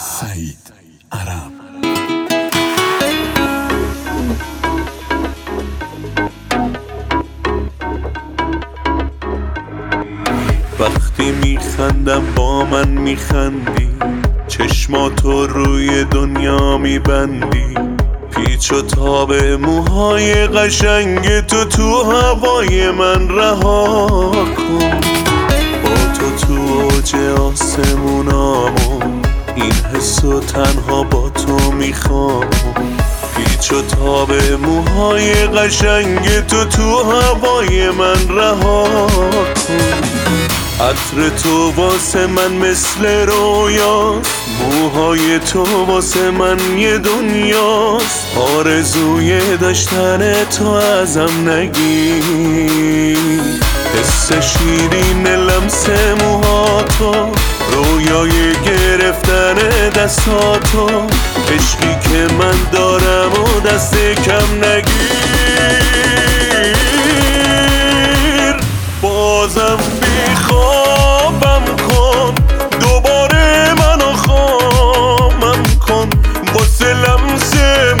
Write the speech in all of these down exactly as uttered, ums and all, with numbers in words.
سعید عرب. وقتی میخندم با من میخندی، چشماتو روی دنیا میبندی، پیچ و تاب موهای قشنگ تو تو هوای من رها کن. با تو تو اوج آسمونامو، این حسو تنها با تو میخوام. پیچ و تاب موهای قشنگ تو تو هوای من رها کن. عطر تو واسه من مثل رویاست، موهای تو واسه من یه دنیاست. آرزوی داشتن تو ازم نگیر، حس شیرین لمس موهاتو، رویای گرفتن دستاتو، عشقی که من دارم و دست کم نگیر. بازم بیخوابم کن، دوباره منو خامم کن، واسه لمس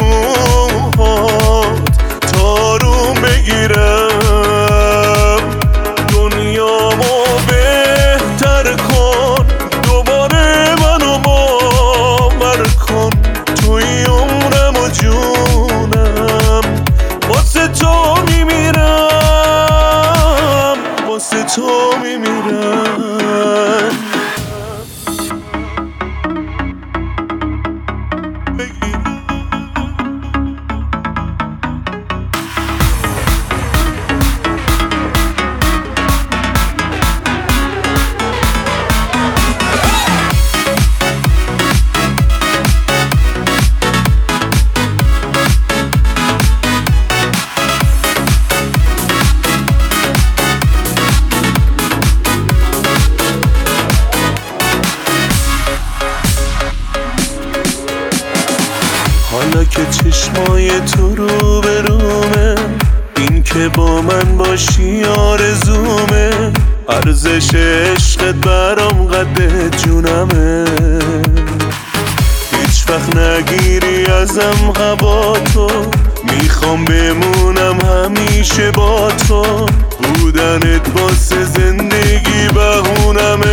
موهات تارو بگیرم. دنیامو بهتر کن، دوباره منو باور کن، توی عمرم و جونم، واسه تو میمیرم، واسه تو میمیرم. حالا که چشمای تو رو به رومه، این که با من باشی آرزومه. ارزش عشقت برام قد جونمه، هیچ وقت نگیری ازم هوا تو، میخوام بمونم همیشه با تو. بودنت واسه زندگی بهونمه.